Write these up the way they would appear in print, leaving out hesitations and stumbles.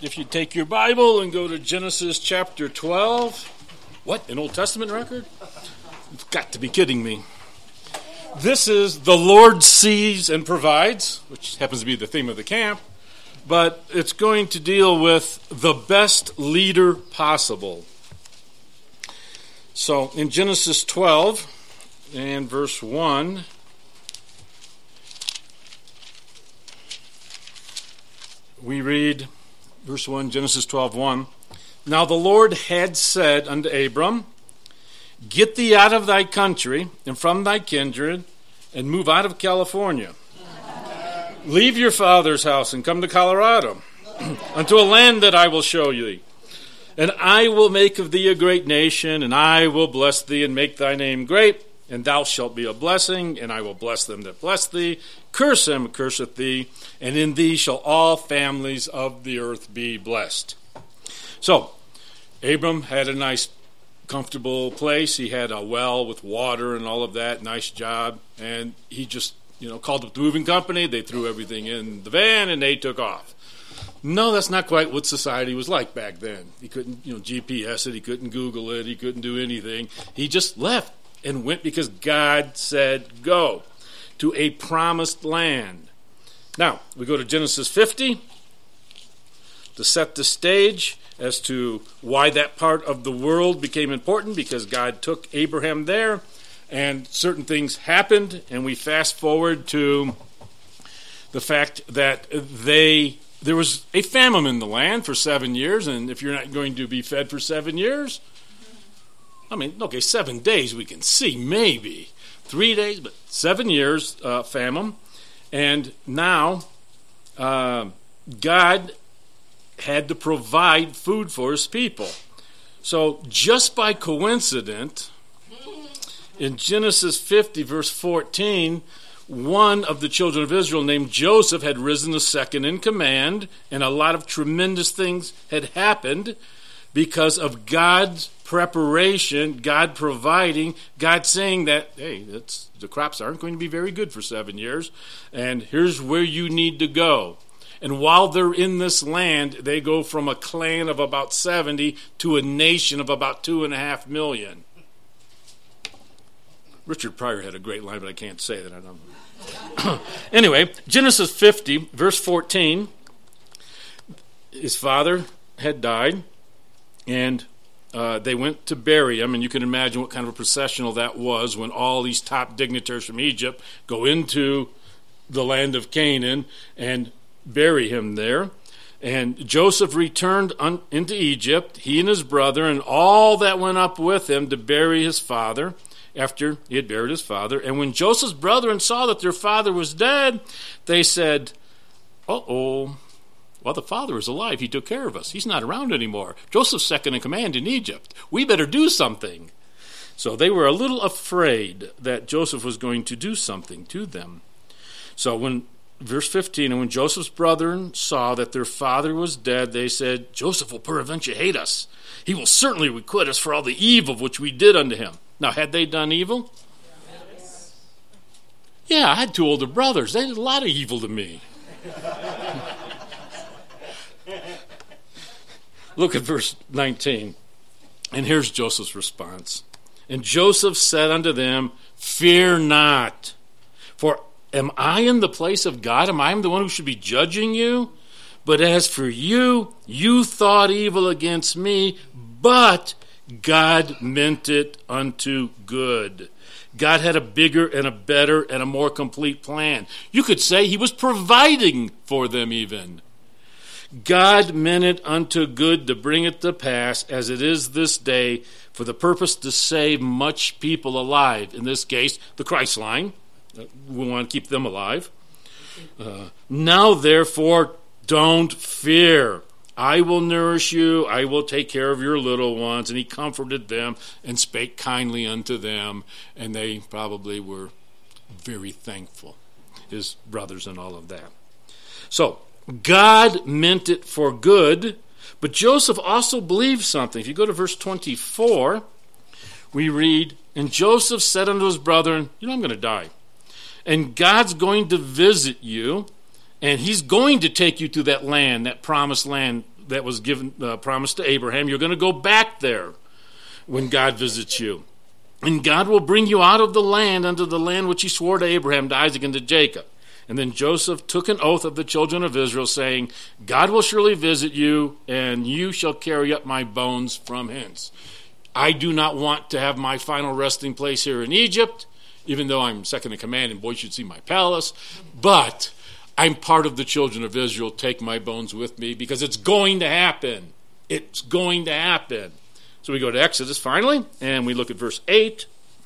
if you take your Bible and go to Genesis chapter 12. What, an Old Testament record? You've got to be kidding me. This is The Lord Sees and Provides, which happens to be the theme of the camp, but it's going to deal with the best leader possible. So in Genesis 12 and verse 1, we read, verse 1, Genesis 12:1. Now the Lord had said unto Abram, Get thee out of thy country and from thy kindred, and move out of California. Leave your father's house and come to Colorado, unto a land that I will show thee. And I will make of thee a great nation, and I will bless thee and make thy name great, and thou shalt be a blessing, and I will bless them that bless thee. Curse him that curseth thee, and in thee shall all families of the earth be blessed. So, Abram had a nice, comfortable place. He had a well with water and all of that, nice job, and he just, called up the moving company. They threw everything in the van, and they took off. No, that's not quite what society was like back then. He couldn't, GPS it. He couldn't Google it. He couldn't do anything. He just left and went because God said go to a promised land. Now, we go to Genesis 50 to set the stage as to why that part of the world became important, because God took Abraham there and certain things happened, and we fast forward to the fact that there was a famine in the land for 7 years, and if you're not going to be fed for 7 years, 7 days we can see, maybe 3 days, but 7 years famine. And now God had to provide food for his people. So just by coincidence, in Genesis 50 verse 14, one of the children of Israel named Joseph had risen to second in command, and a lot of tremendous things had happened because of God's preparation, God providing, God saying that, hey, the crops aren't going to be very good for 7 years, and here's where you need to go. And while they're in this land, they go from a clan of about 70 to a nation of about 2.5 million. Richard Pryor had a great line, but I can't say that. I don't. Anyway, Genesis 50, verse 14, his father had died, and they went to bury him, and you can imagine what kind of a processional that was when all these top dignitaries from Egypt go into the land of Canaan and bury him there. And Joseph returned into Egypt, he and his brother, and all that went up with him to bury his father after he had buried his father. And when Joseph's brethren saw that their father was dead, they said, uh-oh. Well, the father is alive. He took care of us. He's not around anymore. Joseph's second in command in Egypt. We better do something. So they were a little afraid that Joseph was going to do something to them. So when, verse 15, and when Joseph's brethren saw that their father was dead, they said, Joseph will peradventure hate us. He will certainly requite us for all the evil which we did unto him. Now, had they done evil? Yes. Yeah, I had 2 older brothers. They did a lot of evil to me. Look at verse 19. And here's Joseph's response. And Joseph said unto them, Fear not, for am I in the place of God? Am I the one who should be judging you? But as for you, you thought evil against me, but God meant it unto good. God had a bigger and a better and a more complete plan. You could say he was providing for them even. God meant it unto good to bring it to pass, as it is this day, for the purpose to save much people alive. In this case, the Christ line. We want to keep them alive. Now, therefore, don't fear. I will nourish you. I will take care of your little ones. And he comforted them and spake kindly unto them. And they probably were very thankful, his brothers and all of that. So, God meant it for good, but Joseph also believed something. If you go to verse 24, we read, And Joseph said unto his brethren, I'm going to die. And God's going to visit you, and he's going to take you to that land, that promised land, that was given promised to Abraham. You're going to go back there when God visits you. And God will bring you out of the land unto the land which he swore to Abraham, to Isaac, and to Jacob. And then Joseph took an oath of the children of Israel, saying, God will surely visit you, and you shall carry up my bones from hence. I do not want to have my final resting place here in Egypt, even though I'm second in command and boy should see my palace. But I'm part of the children of Israel. Take my bones with me, because it's going to happen. It's going to happen. So we go to Exodus finally, and we look at verse 8.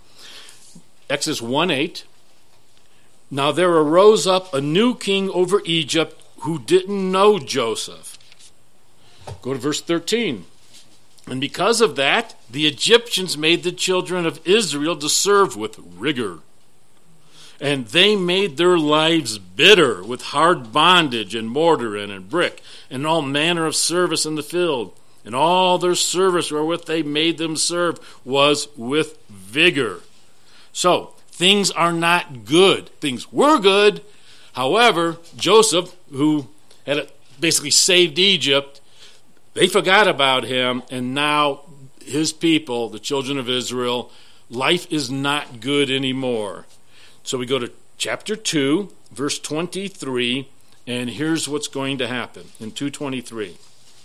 Exodus 1:8. Now there arose up a new king over Egypt who didn't know Joseph. Go to verse 13. And because of that, the Egyptians made the children of Israel to serve with rigor. And they made their lives bitter with hard bondage and mortar and brick and all manner of service in the field. And all their service wherewith they made them serve was with vigor. So, things are not good. Things were good. However, Joseph, who had basically saved Egypt, they forgot about him, and now his people, the children of Israel, life is not good anymore. So we go to chapter 2, verse 23, and here's what's going to happen in 2:23.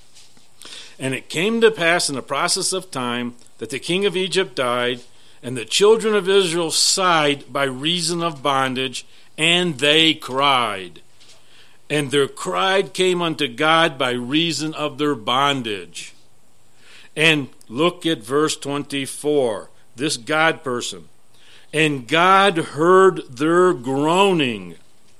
And it came to pass in the process of time that the king of Egypt died, and the children of Israel sighed by reason of bondage, and they cried. And their cry came unto God by reason of their bondage. And look at verse 24, this God person. And God heard their groaning.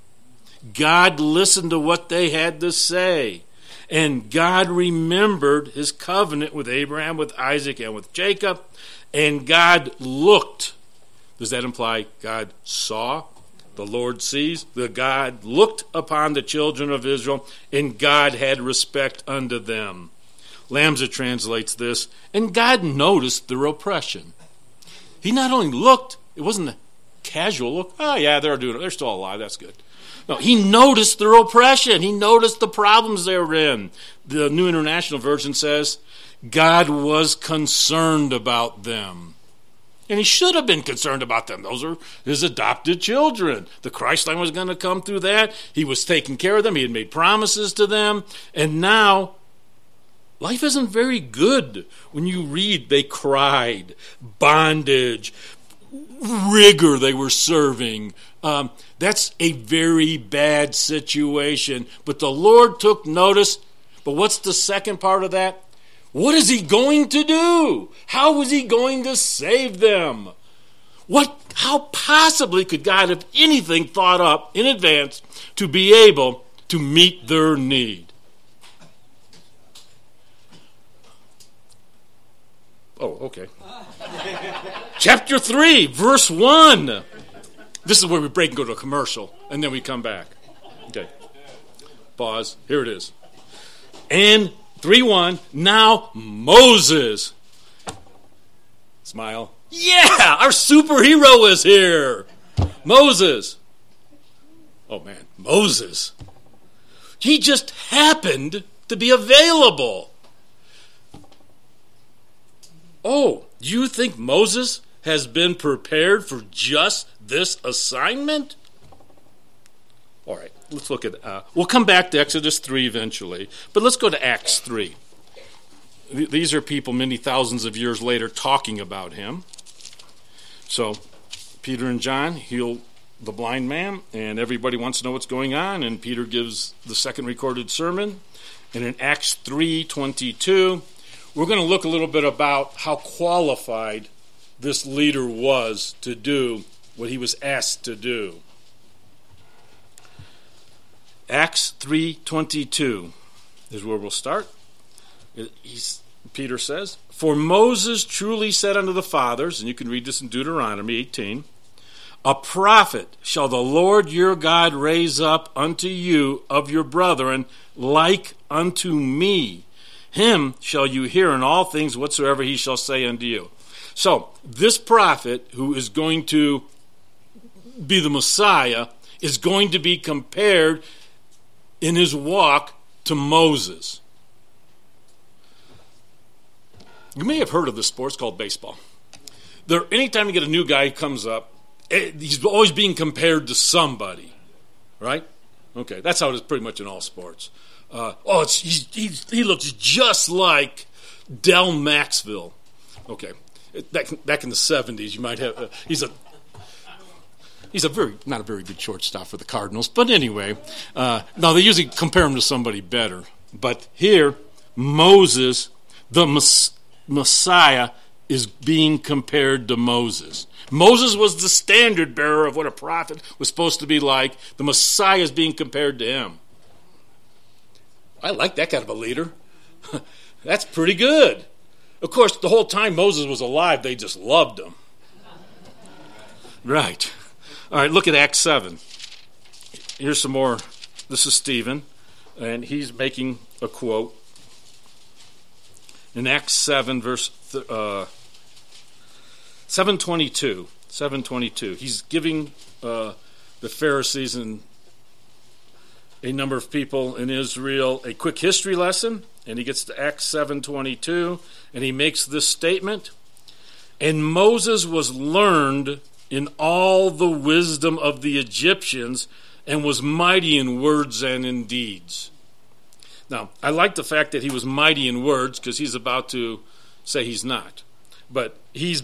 God listened to what they had to say. And God remembered his covenant with Abraham, with Isaac, and with Jacob. And God looked. Does that imply God saw? The Lord sees. The God looked upon the children of Israel, and God had respect unto them. Lamsa translates this, and God noticed their oppression. He not only looked, it wasn't a casual look. Oh yeah, they're still alive. That's good. No, he noticed their oppression. He noticed the problems they were in. The New International Version says, God was concerned about them. And he should have been concerned about them. Those are his adopted children. The Christ line was going to come through that. He was taking care of them. He had made promises to them. And now, life isn't very good. When you read, they cried, bondage, rigor they were serving. That's a very bad situation. But the Lord took notice. But what's the second part of that? What is he going to do? How is he going to save them? How possibly could God have anything thought up in advance to be able to meet their need? Oh, okay. Chapter 3, verse 1. This is where we break and go to a commercial, and then we come back. Okay. Pause. Here it is. And 3:1, now Moses. Smile. Yeah, our superhero is here. Moses. Oh man, Moses. He just happened to be available. Oh, you think Moses has been prepared for just this assignment? All right, let's look at, we'll come back to Exodus 3 eventually, but let's go to Acts 3. These are people many thousands of years later talking about him. So, Peter and John heal the blind man, and everybody wants to know what's going on, and Peter gives the second recorded sermon. And in Acts 3:22, we're going to look a little bit about how qualified this leader was to do what he was asked to do. Acts 3:22 is where we'll start. Peter says, For Moses truly said unto the fathers, and you can read this in Deuteronomy 18, A prophet shall the Lord your God raise up unto you of your brethren, like unto me. Him shall you hear in all things whatsoever he shall say unto you. So, this prophet who is going to be the Messiah is going to be compared in his walk to Moses. You may have heard of this sport. It's called baseball. Anytime you get a new guy who comes up, he's always being compared to somebody, right? Okay, that's how it is pretty much in all sports. He looks just like Del Maxville. Okay, back in the 70s, you might have he's not a very good shortstop for the Cardinals, but anyway, no, they usually compare him to somebody better. But here, Moses, the Messiah, is being compared to Moses. Moses was the standard bearer of what a prophet was supposed to be like. The Messiah is being compared to him. I like that kind of a leader. That's pretty good. Of course, the whole time Moses was alive, they just loved him. Right. All right, look at Acts 7. Here's some more. This is Stephen, and he's making a quote. In Acts 7, verse 7:22, he's giving the Pharisees and a number of people in Israel a quick history lesson, and he gets to Acts 7:22, and he makes this statement, and Moses was learned in all the wisdom of the Egyptians and was mighty in words and in deeds. Now, I like the fact that he was mighty in words because he's about to say he's not. But this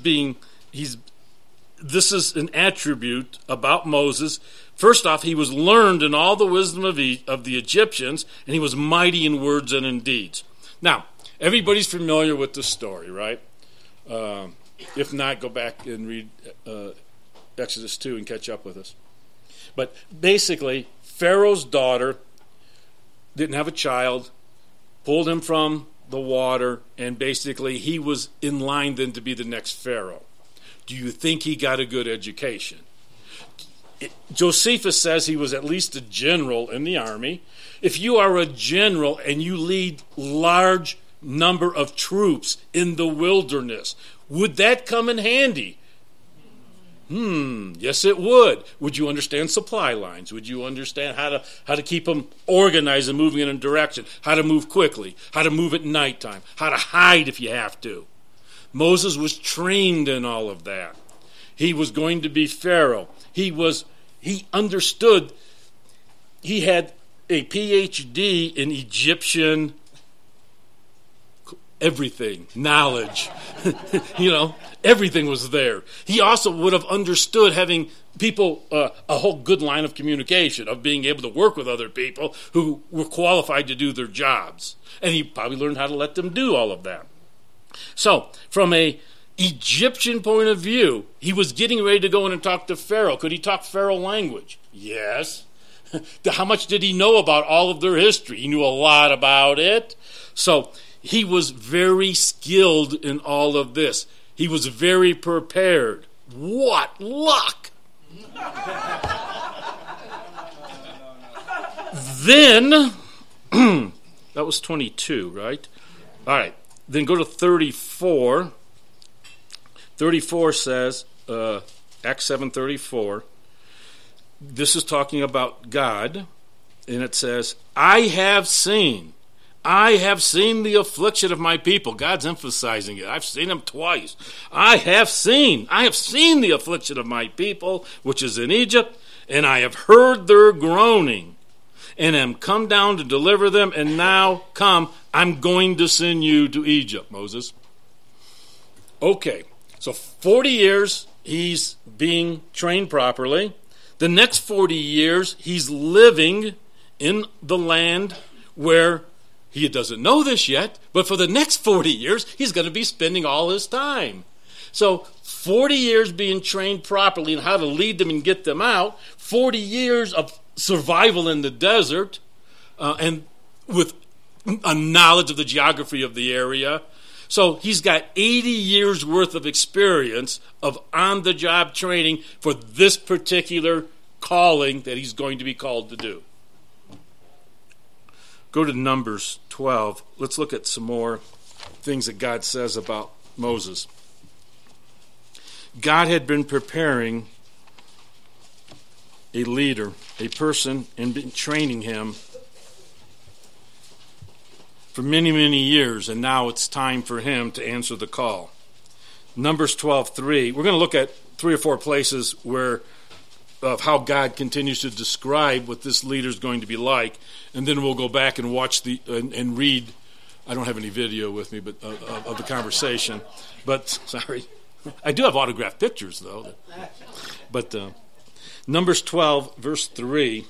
is an attribute about Moses. First off, he was learned in all the wisdom of the Egyptians, and he was mighty in words and in deeds. Now, everybody's familiar with the story, right? If not, go back and read Exodus 2 and catch up with us. But basically, Pharaoh's daughter didn't have a child, pulled him from the water, and basically he was in line then to be the next Pharaoh. Do you think he got a good education? Josephus says he was at least a general in the army. If you are a general and you lead large number of troops in the wilderness, would that come in handy? Yes, it would. Would you understand supply lines? Would you understand how to keep them organized and moving in a direction? How to move quickly? How to move at nighttime? How to hide if you have to? Moses was trained in all of that. He was going to be Pharaoh. He understood. He had a PhD in Egyptian everything, knowledge. Everything was there. He also would have understood having people, a whole good line of communication, of being able to work with other people who were qualified to do their jobs. And he probably learned how to let them do all of that. So, from a Egyptian point of view, he was getting ready to go in and talk to Pharaoh. Could he talk Pharaoh language? Yes. How much did he know about all of their history? He knew a lot about it. So, he was very skilled in all of this. He was very prepared. What luck! Then, that was 22, right? All right. Then go to 34. 34 says, Acts 7:34. This is talking about God, and it says, I have seen the affliction of my people. God's emphasizing it. I've seen him twice. I have seen the affliction of my people, which is in Egypt, and I have heard their groaning, and am come down to deliver them, and now come, I'm going to send you to Egypt, Moses. Okay, so 40 years he's being trained properly. The next 40 years he's living in the land where he doesn't know this yet, but for the next 40 years, he's going to be spending all his time. So 40 years being trained properly in how to lead them and get them out, 40 years of survival in the desert, and with a knowledge of the geography of the area. So he's got 80 years worth of experience of on-the-job training for this particular calling that he's going to be called to do. Go to Numbers 12. Let's look at some more things that God says about Moses. God had been preparing a leader, a person, and been training him for many, many years, and now it's time for him to answer the call. Numbers 12:3. We're going to look at 3 or 4 places where of how God continues to describe what this leader is going to be like, and then we'll go back and watch and read. I don't have any video with me, but of the conversation. But sorry, I do have autographed pictures though. But Numbers 12 verse 3.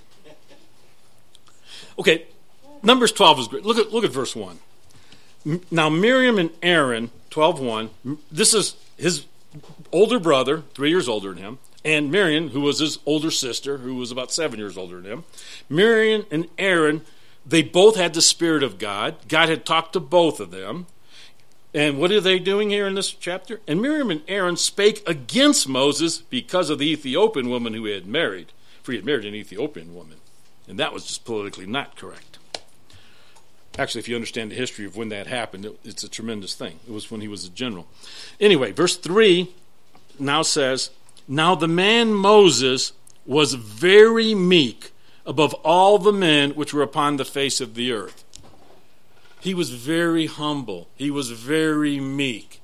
Okay, Numbers 12 is great. Look at verse 1. Now Miriam and Aaron, 12:1. This is his older brother, 3 years older than him, and Miriam, who was his older sister, who was about 7 years older than him. Miriam and Aaron, they both had the Spirit of God. God had talked to both of them. And what are they doing here in this chapter? And Miriam and Aaron spake against Moses because of the Ethiopian woman who he had married. For he had married an Ethiopian woman. And that was just politically not correct. Actually, if you understand the history of when that happened, it's a tremendous thing. It was when he was a general. Anyway, verse 3 now says, Now the man Moses was very meek above all the men which were upon the face of the earth. He was very humble. He was very meek.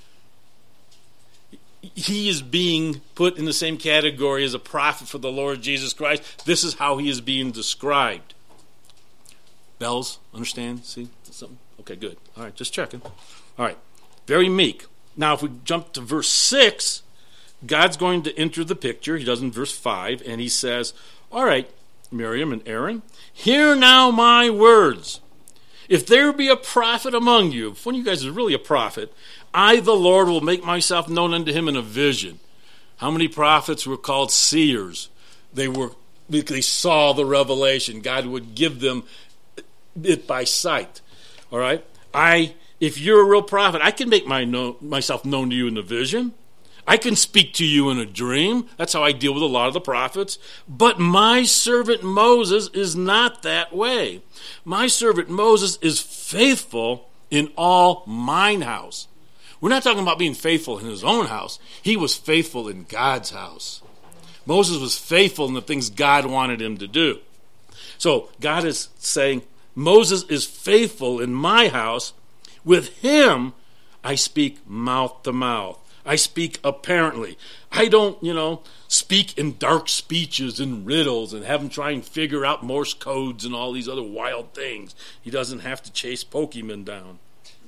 He is being put in the same category as a prophet for the Lord Jesus Christ. This is how he is being described. Bells? Understand? See? Something? Okay, good. All right, just checking. All right, very meek. Now, if we jump to verse 6, God's going to enter the picture. He does in verse 5, and he says, All right, Miriam and Aaron, hear now my words. If there be a prophet among you, if one of you guys is really a prophet, I, the Lord, will make myself known unto him in a vision. How many prophets were called seers? They saw the revelation. God would give them it by sight. All right? If you're a real prophet, I can make myself known to you in a vision. I can speak to you in a dream. That's how I deal with a lot of the prophets. But my servant Moses is not that way. My servant Moses is faithful in all mine house. We're not talking about being faithful in his own house. He was faithful in God's house. Moses was faithful in the things God wanted him to do. So God is saying, Moses is faithful in my house. With him, I speak mouth to mouth. I speak apparently. I don't, speak in dark speeches and riddles and have him try and figure out Morse codes and all these other wild things. He doesn't have to chase Pokemon down.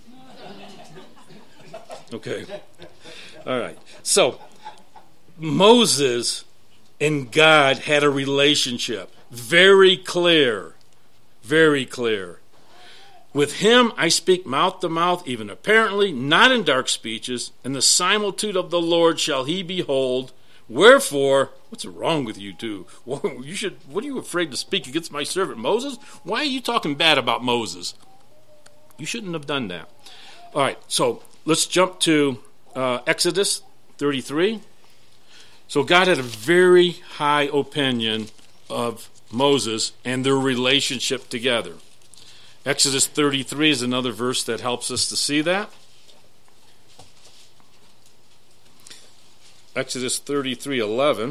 Okay. All right. So, Moses and God had a relationship. Very clear. Very clear. With him I speak mouth to mouth, even apparently, not in dark speeches, and the similitude of the Lord shall he behold. Wherefore, what's wrong with you two? What are you afraid to speak against my servant Moses? Why are you talking bad about Moses? You shouldn't have done that. All right, so let's jump to Exodus 33. So God had a very high opinion of Moses and their relationship together. Exodus 33 is another verse that helps us to see that. Exodus 33:11.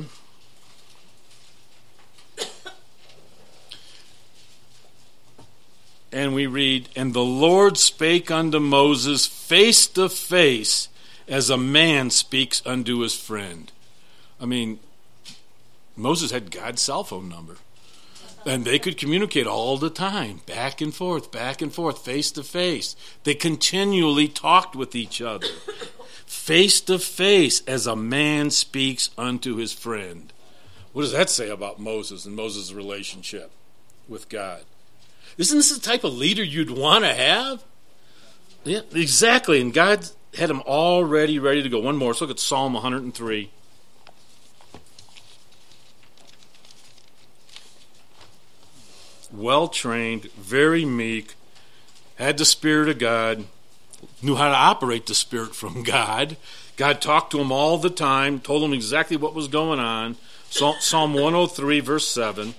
And we read, And the Lord spake unto Moses face to face, as a man speaks unto his friend. I mean, Moses had God's cell phone number. And they could communicate all the time, back and forth, face to face. They continually talked with each other. Face to face, as a man speaks unto his friend. What does that say about Moses and Moses' relationship with God? Isn't this the type of leader you'd want to have? Yeah, exactly. And God had him already ready to go. One more. Let's look at Psalm 103. Well-trained, very meek, had the Spirit of God, knew how to operate the Spirit from God. God talked to him all the time, told him exactly what was going on. Psalm 103, verse 7.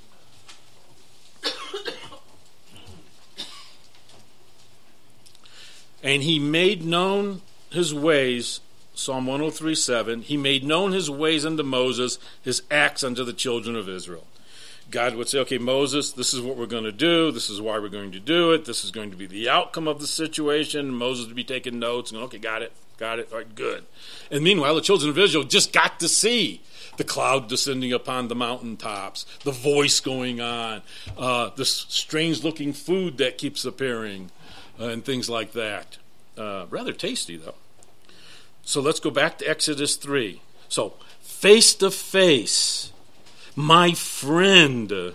And he made known his ways, Psalm 103:7. He made known his ways unto Moses, his acts unto the children of Israel. God would say, okay, Moses, this is what we're going to do. This is why we're going to do it. This is going to be the outcome of the situation. Moses would be taking notes and going, okay, got it. All right, good. And meanwhile, the children of Israel just got to see the cloud descending upon the mountaintops, the voice going on, this strange-looking food that keeps appearing, and things like that. Rather tasty, though. So let's go back to Exodus 3. So, face to face, my friend,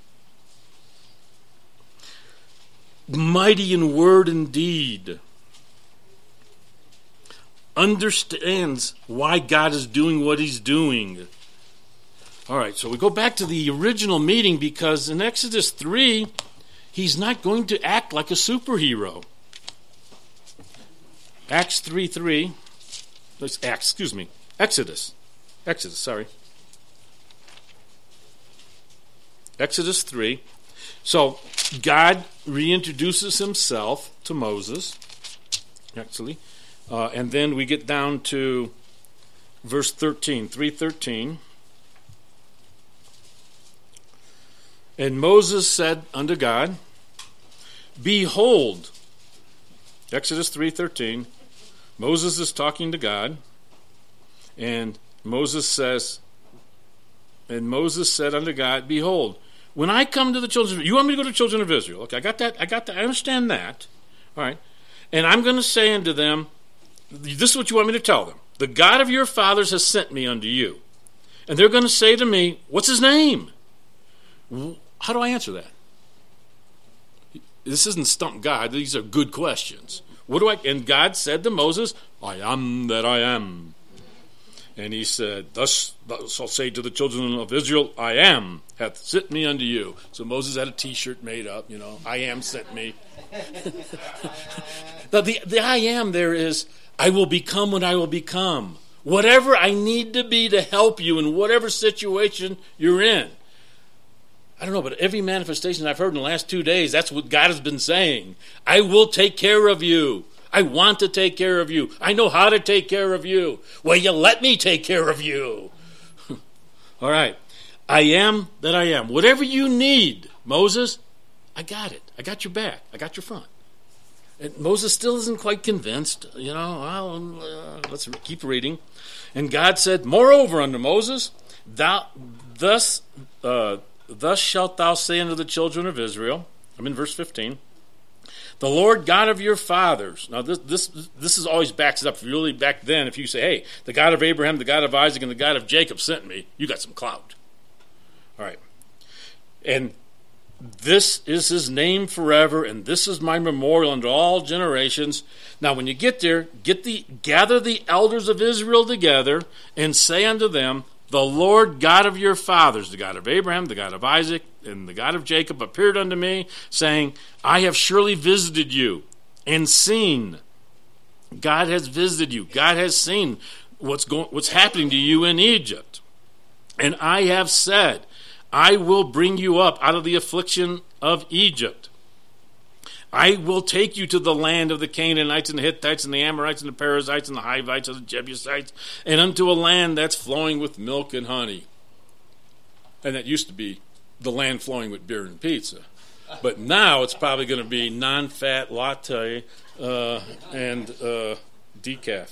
mighty in word and deed, understands why God is doing what he's doing. All right, so we go back to the original meeting because in Exodus 3, he's not going to act like a superhero. Exodus, sorry. Exodus 3. So God reintroduces himself to Moses, actually. And then we get down to verse 13, 3:13. And Moses said unto God, behold, Exodus 3:13, Moses is talking to God, and Moses said unto God, behold, when I come to the children of Israel, you want me to go to the children of Israel? Okay, I got that, I understand that. All right. And I'm going to say unto them, this is what you want me to tell them. The God of your fathers has sent me unto you. And they're going to say to me, what's his name? How do I answer that? This isn't stump God. These are good questions. And God said to Moses, I am that I am. And he said, thus I'll say to the children of Israel, I am hath sent me unto you. So Moses had a t-shirt made up, I am sent me. Now the I am there is, I will become what I will become. Whatever I need to be to help you in whatever situation you're in. I don't know, but every manifestation I've heard in the last 2 days, that's what God has been saying. I will take care of you. I want to take care of you. I know how to take care of you. Well, you let me take care of you. All right. I am that I am. Whatever you need, Moses, I got it. I got your back. I got your front. And Moses still isn't quite convinced. Let's keep reading. And God said, moreover unto Moses, thus shalt thou say unto the children of Israel, I'm in verse 15, the Lord God of your fathers. Now this is always backs it up. Really back then, if you say, hey, the God of Abraham, the God of Isaac, and the God of Jacob sent me, you got some clout. All right. And this is his name forever, and this is my memorial unto all generations. Now when you get there, gather the elders of Israel together and say unto them, the Lord God of your fathers, the God of Abraham, the God of Isaac, and the God of Jacob appeared unto me, saying, I have surely visited you and seen. God has visited you. God has seen what's happening to you in Egypt. And I have said, I will bring you up out of the affliction of Egypt. I will take you to the land of the Canaanites and the Hittites and the Amorites and the Perizzites and the Hivites and the Jebusites, and unto a land that's flowing with milk and honey. And that used to be the land flowing with beer and pizza. But now it's probably going to be non-fat latte and decaf.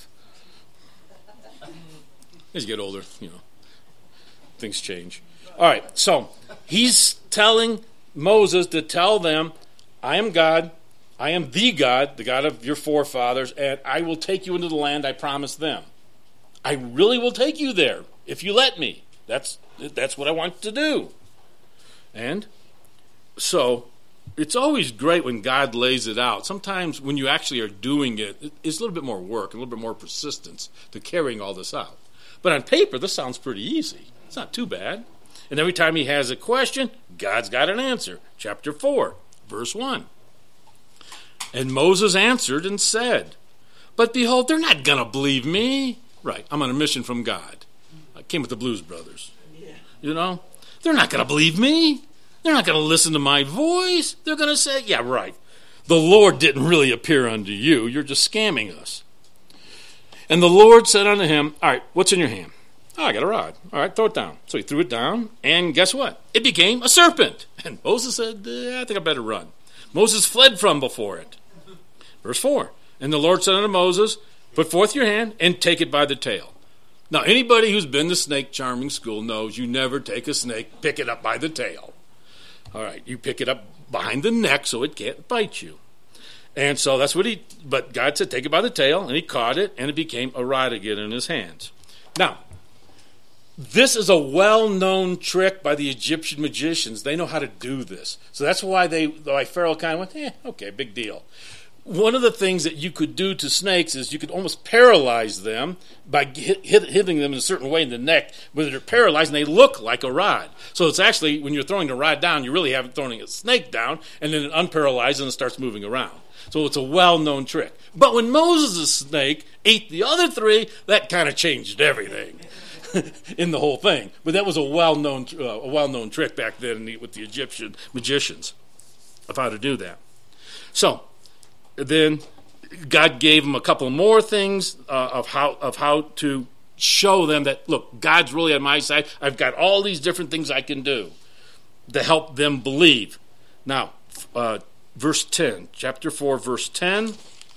As you get older, things change. All right, so he's telling Moses to tell them, I am God, I am the God of your forefathers, and I will take you into the land I promised them. I really will take you there if you let me. That's what I want to do. And so it's always great when God lays it out. Sometimes when you actually are doing it, it's a little bit more work, a little bit more persistence to carrying all this out. But on paper, this sounds pretty easy. It's not too bad. And every time he has a question, God's got an answer. Chapter 4, verse 1. And Moses answered and said, but behold, they're not going to believe me. Right, I'm on a mission from God. I came with the Blues Brothers. Yeah. They're not going to believe me. They're not going to listen to my voice. They're going to say, yeah, right. The Lord didn't really appear unto you. You're just scamming us. And the Lord said unto him, all right, what's in your hand? Oh, I got a rod. All right, throw it down. So he threw it down, and guess what? It became a serpent. And Moses said, I think I better run. Moses fled from before it. Verse 4, and the Lord said unto Moses, put forth your hand and take it by the tail. Now, anybody who's been to snake charming school knows you never take a snake, pick it up by the tail. All right, you pick it up behind the neck so it can't bite you. And so that's what but God said, take it by the tail, and he caught it, and it became a rod again in his hands. Now, this is a well-known trick by the Egyptian magicians. They know how to do this. So that's why Pharaoh kind of went, okay, big deal. One of the things that you could do to snakes is you could almost paralyze them by hitting them in a certain way in the neck, where they're paralyzed and they look like a rod. So it's actually, when you're throwing the rod down, you really haven't thrown a snake down, and then it unparalyzes and it starts moving around. So it's a well-known trick. But when Moses' snake ate the other three, that kind of changed everything in the whole thing. But that was a well-known trick back then with the Egyptian magicians of how to do that. So then God gave them a couple more things of how to show them that, look, God's really on my side. I've got all these different things I can do to help them believe. Now, verse 10, chapter 4, verse 10.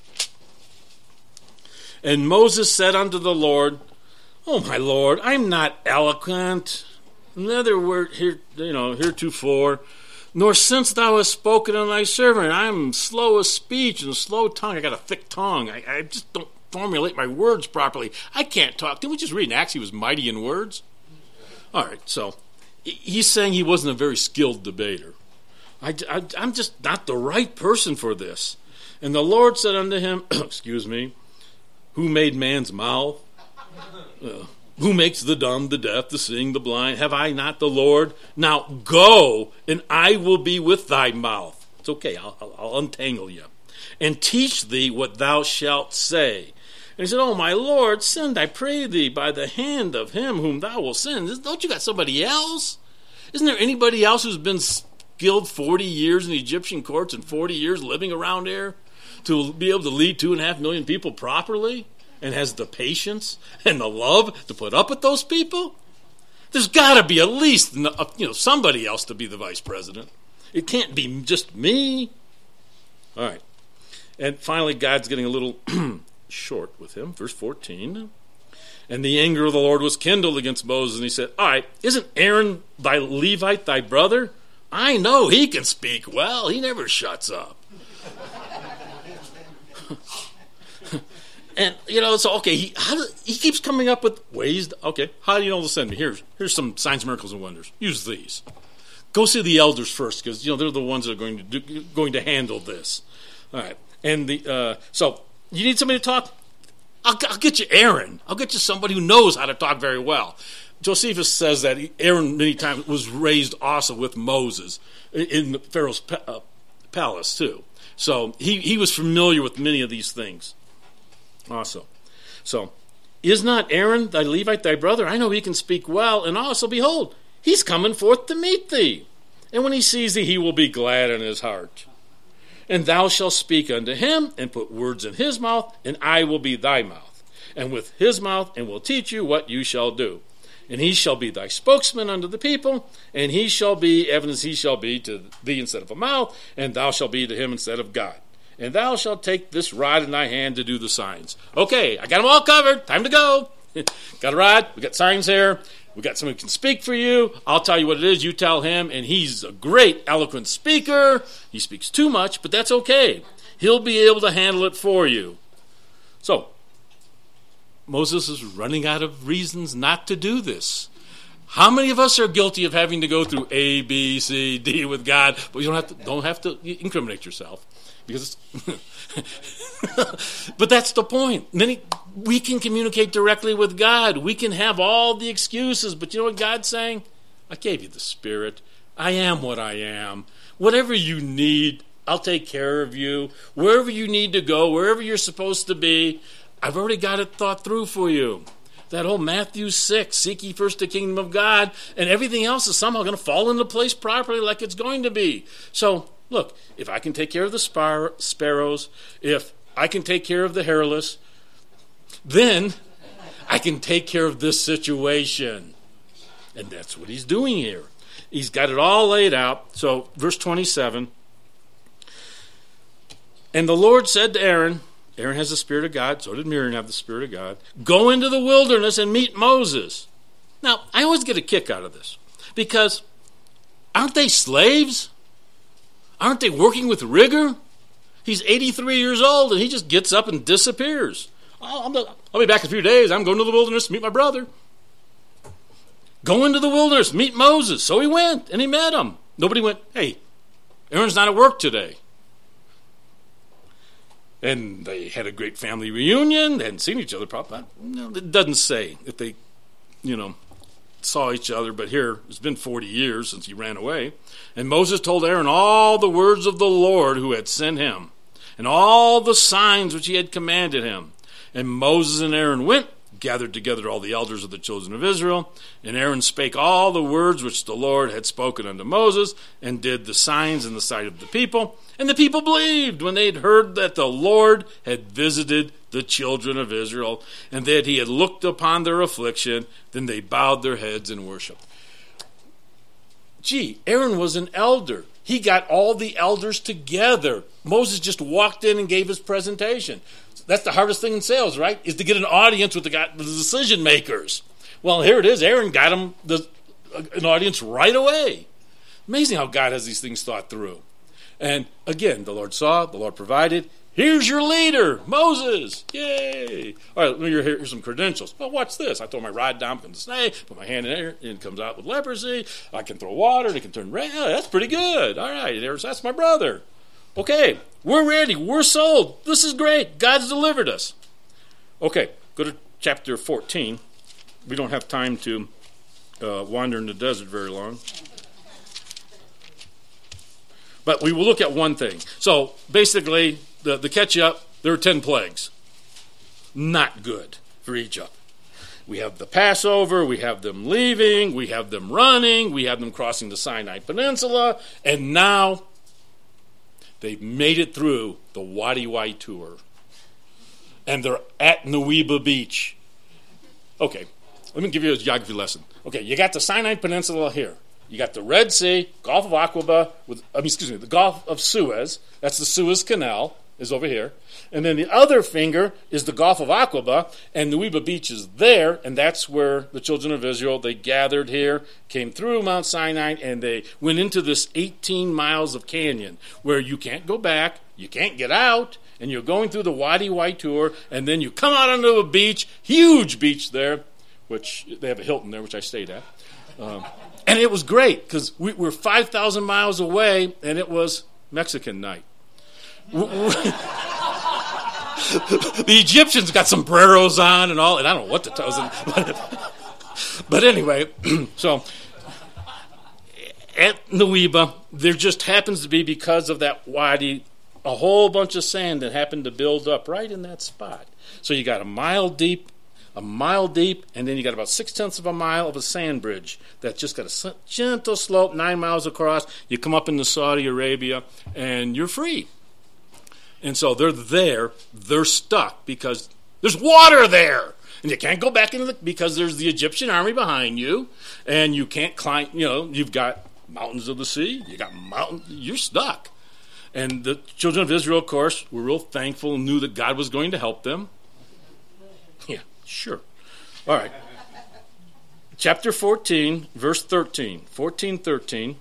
And Moses said unto the Lord, oh, my Lord, I'm not eloquent, neither were heretofore, nor since thou hast spoken unto thy servant. I'm slow of speech and slow tongue. I got a thick tongue. I just don't formulate my words properly. I can't talk. Didn't we just read in Acts he was mighty in words? All right, so he's saying he wasn't a very skilled debater. I'm just not the right person for this. And the Lord said unto him, excuse me, who made man's mouth? Who makes the dumb, the deaf, the seeing, the blind? Have I not the Lord? Now go, and I will be with thy mouth. It's okay, I'll untangle you. And teach thee what thou shalt say. And he said, oh, my Lord, send, I pray thee, by the hand of him whom thou wilt send. Don't you got somebody else? Isn't there anybody else who's been skilled 40 years in the Egyptian courts and 40 years living around there to be able to lead 2.5 million people properly? And has the patience and the love to put up with those people? There's got to be at least somebody else to be the vice president. It can't be just me. All right. And finally, God's getting a little short with him. Verse 14. And the anger of the Lord was kindled against Moses, and he said, all right, isn't Aaron thy Levite thy brother? I know he can speak well. He never shuts up. And, so, okay, he keeps coming up with ways. How do you know to send me? Here's some signs, miracles, and wonders. Use these. Go see the elders first, because, they're the ones that are going to handle this. All right. And so you need somebody to talk? I'll get you Aaron. I'll get you somebody who knows how to talk very well. Josephus says that Aaron many times was raised also with Moses in Pharaoh's palace, too. So he was familiar with many of these things. Also, so is not Aaron thy Levite thy brother? I know he can speak well, and also behold, he's coming forth to meet thee. And when he sees thee, he will be glad in his heart. And thou shalt speak unto him, and put words in his mouth, and I will be thy mouth, and with his mouth, and will teach you what you shall do. And he shall be thy spokesman unto the people, and he shall be, even as he shall be to thee instead of a mouth, and thou shalt be to him instead of God. And thou shalt take this rod in thy hand to do the signs. Okay, I got them all covered. Time to go. Got a rod. We got signs here. We got someone who can speak for you. I'll tell you what it is. You tell him. And he's a great, eloquent speaker. He speaks too much, but that's okay. He'll be able to handle it for you. So, Moses is running out of reasons not to do this. How many of us are guilty of having to go through A, B, C, D with God? But you don't have to incriminate yourself. Because but that's the point. We can communicate directly with God. We can have all the excuses, but you know what God's saying? I gave you the Spirit. I am what I am. Whatever you need, I'll take care of you. Wherever you need to go, wherever you're supposed to be, I've already got it thought through for you. That whole Matthew 6, seek ye first the kingdom of God, and everything else is somehow going to fall into place properly like it's going to be. So, look, if I can take care of the sparrows, if I can take care of the hairless, then I can take care of this situation. And that's what he's doing here. He's got it all laid out. So, verse 27. And the Lord said to Aaron has the Spirit of God, so did Miriam have the Spirit of God, go into the wilderness and meet Moses. Now, I always get a kick out of this, because aren't they slaves? Aren't they working with rigor? He's 83 years old, and he just gets up and disappears. I'll be back in a few days. I'm going to the wilderness to meet my brother. Go into the wilderness, meet Moses. So he went, and he met him. Nobody went, hey, Aaron's not at work today. And they had a great family reunion. They hadn't seen each other probably. No, it doesn't say if they, saw each other. But here, it's been 40 years since he ran away. And Moses told Aaron all the words of the Lord who had sent him, and all the signs which he had commanded him. And Moses and Aaron went, gathered together all the elders of the children of Israel. And Aaron spake all the words which the Lord had spoken unto Moses, and did the signs in the sight of the people. And the people believed when they had heard that the Lord had visited the children of Israel, and that he had looked upon their affliction. Then they bowed their heads and worshipped. Gee, Aaron was an elder. He got all the elders together. Moses just walked in and gave his presentation. That's the hardest thing in sales, right? Is to get an audience with the decision makers. Well, here it is. Aaron got him an audience right away. Amazing how God has these things thought through. And again, the Lord saw, the Lord provided. Here's your leader, Moses. Yay. All right, here's some credentials. Well, watch this. I throw my rod down, becomes a snake, put my hand in there, and it comes out with leprosy. I can throw water, and it can turn red. Oh, that's pretty good. All right, that's my brother. Okay, we're ready. We're sold. This is great. God's delivered us. Okay, go to chapter 14. We don't have time to wander in the desert very long. But we will look at one thing. So basically, the catch-up, there are 10 plagues. Not good for Egypt. We have the Passover, we have them leaving, we have them running, we have them crossing the Sinai Peninsula, and now they've made it through the Wadi Wai tour. And they're at Nuweiba Beach. Okay, let me give you a geography lesson. Okay, you got the Sinai Peninsula here. You got the Red Sea, Gulf of Aqaba, the Gulf of Suez. That's the Suez Canal, is over here. And then the other finger is the Gulf of Aqaba, and Nuweiba Beach is there, and that's where the children of Israel, they gathered here, came through Mount Sinai, and they went into this 18 miles of canyon, where you can't go back, you can't get out, and you're going through the Wadi Wai tour, and then you come out onto a beach, huge beach there, which they have a Hilton there, which I stayed at. And it was great because we're 5,000 miles away, and it was Mexican night. The Egyptians got sombreros on and all, and I don't know what to tell them. But anyway, so at Nuweiba, there just happens to be, because of that wadi, a whole bunch of sand that happened to build up right in that spot. So you got a mile deep, and then you got about 0.6 of a mile of a sand bridge that's just got a gentle slope, 9 miles across. You come up into Saudi Arabia, and you're free. And so they're stuck because there's water there. And you can't go back because there's the Egyptian army behind you, and you can't climb, you've got mountains of the sea, you're stuck. And the children of Israel, of course, were real thankful and knew that God was going to help them. Yeah, sure. All right. Chapter 14, verse 13. 14:13.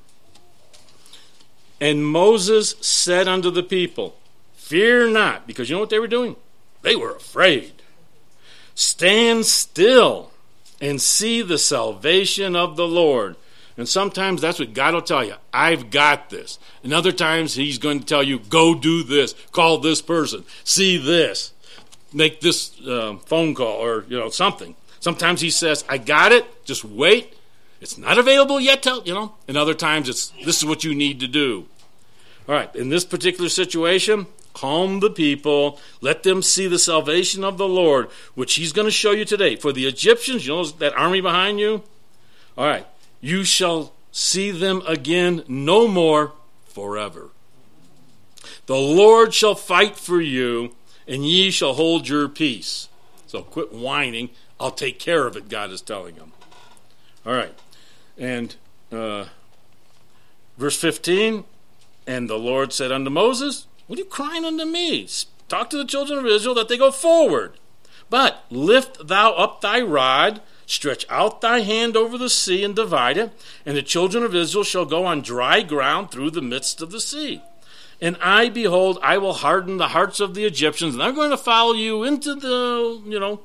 And Moses said unto the people, fear not, because you know what they were doing? They were afraid. Stand still and see the salvation of the Lord. And sometimes that's what God will tell you. I've got this. And other times he's going to tell you, go do this. Call this person. See this. Make this phone call or something. Sometimes he says, I got it. Just wait. It's not available yet. And other times this is what you need to do. All right. In this particular situation, calm the people. Let them see the salvation of the Lord, which he's going to show you today. For the Egyptians, that army behind you? All right. You shall see them again no more forever. The Lord shall fight for you, and ye shall hold your peace. So quit whining. I'll take care of it, God is telling him. All right. And verse 15, and the Lord said unto Moses, what are you crying unto me? Talk to the children of Israel that they go forward. But lift thou up thy rod, stretch out thy hand over the sea, and divide it, and the children of Israel shall go on dry ground through the midst of the sea. And I, behold, I will harden the hearts of the Egyptians, and they're going to follow you into the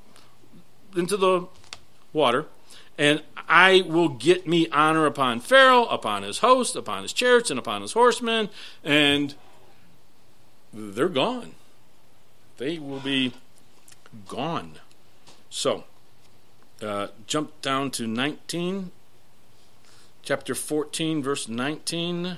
water, and I will get me honor upon Pharaoh, upon his host, upon his chariots, and upon his horsemen, and they're gone. They will be gone. So, jump down to 19, chapter 14, verse 19.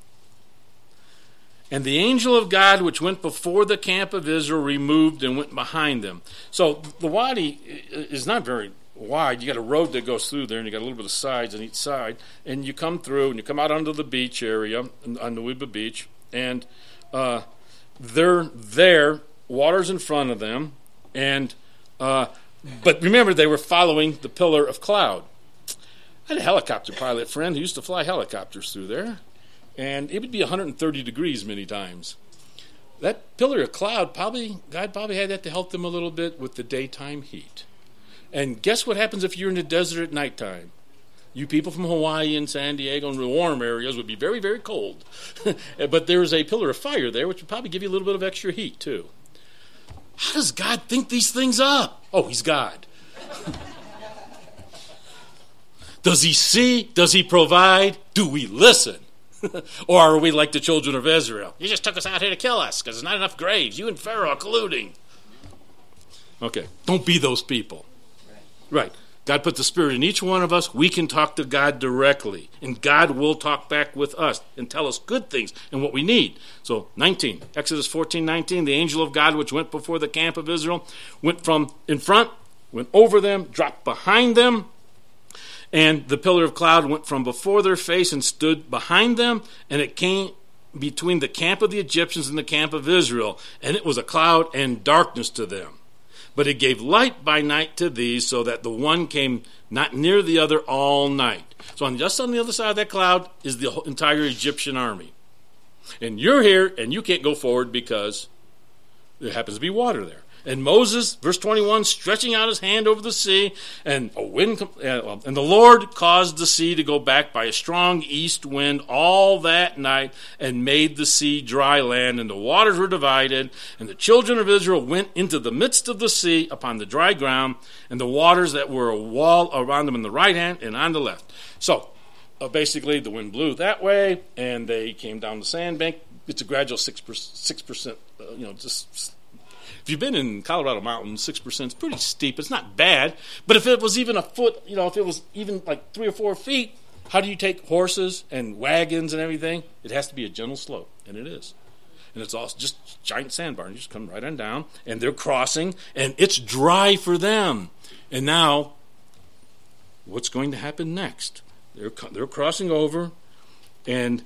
And the angel of God which went before the camp of Israel removed and went behind them. So the wadi is not very wide. You got a road that goes through there, and you got a little bit of sides on each side. And you come through, and you come out onto the beach area, on the Nuweiba Beach, and they're there. Water's in front of them, and but remember, they were following the pillar of cloud. I had a helicopter pilot friend who used to fly helicopters through there. And it would be 130 degrees many times. That pillar of cloud, God probably had that to help them a little bit with the daytime heat. And guess what happens if you're in the desert at nighttime? You people from Hawaii and San Diego and the warm areas would be very, very cold. But there's a pillar of fire there, which would probably give you a little bit of extra heat, too. How does God think these things up? Oh, he's God. Does he see? Does he provide? Do we listen? Or are we like the children of Israel? You just took us out here to kill us because there's not enough graves. You and Pharaoh are colluding. Okay, don't be those people. Right. God put the Spirit in each one of us. We can talk to God directly. And God will talk back with us and tell us good things and what we need. So 19, Exodus 14:19, the angel of God which went before the camp of Israel went from in front, went over them, dropped behind them. And the pillar of cloud went from before their face and stood behind them, and it came between the camp of the Egyptians and the camp of Israel, and it was a cloud and darkness to them. But it gave light by night to these, so that the one came not near the other all night. So just on the other side of that cloud is the entire Egyptian army. And you're here, and you can't go forward because there happens to be water there. And Moses, verse 21, stretching out his hand over the sea, and a wind, and the Lord caused the sea to go back by a strong east wind all that night, and made the sea dry land, and the waters were divided, and the children of Israel went into the midst of the sea upon the dry ground, and the waters that were a wall around them on the right hand and on the left. So, basically, the wind blew that way, and they came down the sandbank. It's a gradual 6%, just. If you've been in Colorado mountains, 6% is pretty steep. It's not bad. But if it was even a foot, if it was even like 3 or 4 feet, how do you take horses and wagons and everything? It has to be a gentle slope, and it is. And it's all just giant sandbar. You just come right on down, and they're crossing, and it's dry for them. And now, what's going to happen next? They're crossing over, and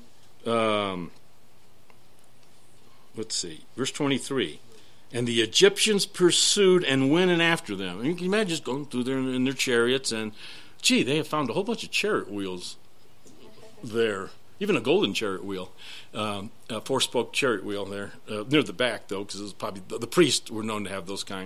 let's see, verse 23. And the Egyptians pursued and went in after them. And you can imagine just going through there in their chariots. And, they have found a whole bunch of chariot wheels there. Even a golden chariot wheel. A 4-spoke chariot wheel there. Near the back, though, because it was probably the priests were known to have those kind.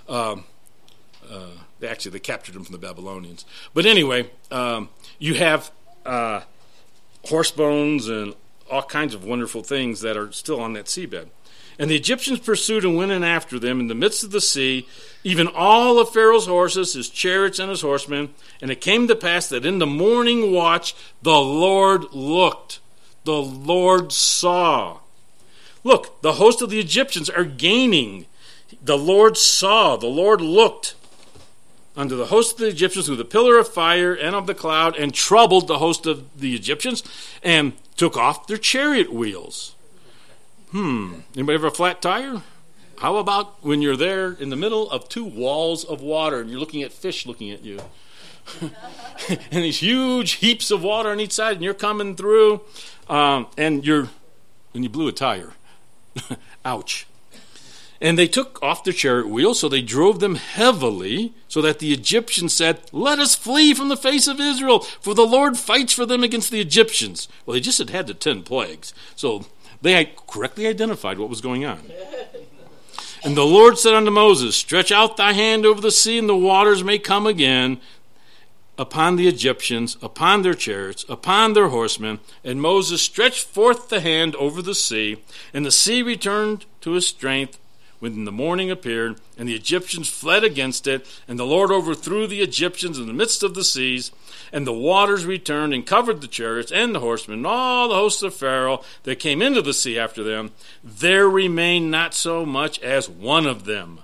They captured them from the Babylonians. But anyway, you have horse bones and all kinds of wonderful things that are still on that seabed. And the Egyptians pursued and went in after them in the midst of the sea, even all of Pharaoh's horses, his chariots, and his horsemen. And it came to pass that in the morning watch the Lord looked, the Lord saw. Look, the host of the Egyptians are gaining. The Lord saw, the Lord looked unto the host of the Egyptians through the pillar of fire and of the cloud, and troubled the host of the Egyptians, and took off their chariot wheels. Anybody ever a flat tire? How about when you're there in the middle of 2 walls of water and you're looking at fish looking at you? And these huge heaps of water on each side, and you're coming through, and you blew a tire. Ouch. And they took off their chariot wheels, so they drove them heavily, so that the Egyptians said, "Let us flee from the face of Israel, for the Lord fights for them against the Egyptians." Well, they just had the 10 plagues, so they had correctly identified what was going on. And the Lord said unto Moses, "Stretch out thy hand over the sea, and the waters may come again upon the Egyptians, upon their chariots, upon their horsemen." And Moses stretched forth the hand over the sea, and the sea returned to his strength when the morning appeared, and the Egyptians fled against it, and the Lord overthrew the Egyptians in the midst of the seas, and the waters returned and covered the chariots and the horsemen, and all the hosts of Pharaoh that came into the sea after them. There remained not so much as one of them.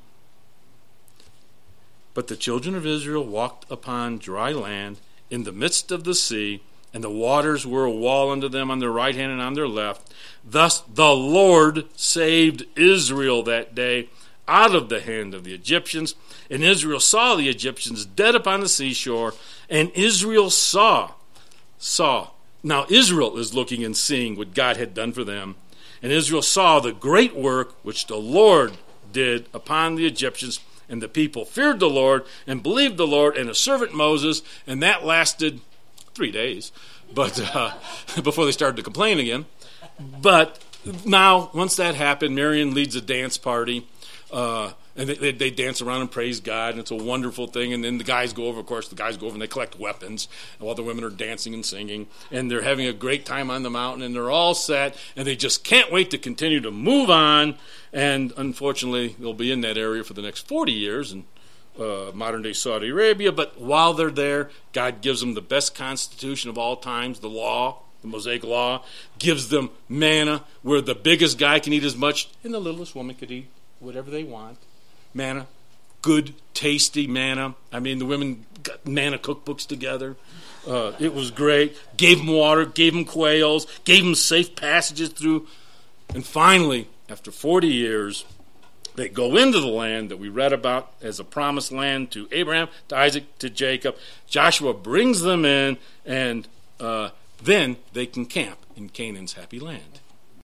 But the children of Israel walked upon dry land in the midst of the sea, and the waters were a wall unto them on their right hand and on their left. Thus the Lord saved Israel that day out of the hand of the Egyptians. And Israel saw the Egyptians dead upon the seashore, and Israel saw. Now Israel is looking and seeing what God had done for them. And Israel saw the great work which the Lord did upon the Egyptians. And the people feared the Lord and believed the Lord and his servant Moses. And that lasted 3 days, but before they started to complain again. But now, once that happened, Miriam leads a dance party, and they dance around and praise God, and it's a wonderful thing. And then the guys go over, and they collect weapons, while the women are dancing and singing, and they're having a great time on the mountain, and they're all set, and they just can't wait to continue to move on. And unfortunately, they'll be in that area for the next 40 years, and modern-day Saudi Arabia. But while they're there, God gives them the best constitution of all times, the law, the Mosaic law, gives them manna, where the biggest guy can eat as much, and the littlest woman could eat whatever they want. Manna, good, tasty manna. I mean, the women got manna cookbooks together. It was great. Gave them water, gave them quails, gave them safe passages through. And finally, after 40 years, they go into the land that we read about as a promised land to Abraham, to Isaac, to Jacob. Joshua brings them in, and then they can camp in Canaan's happy land.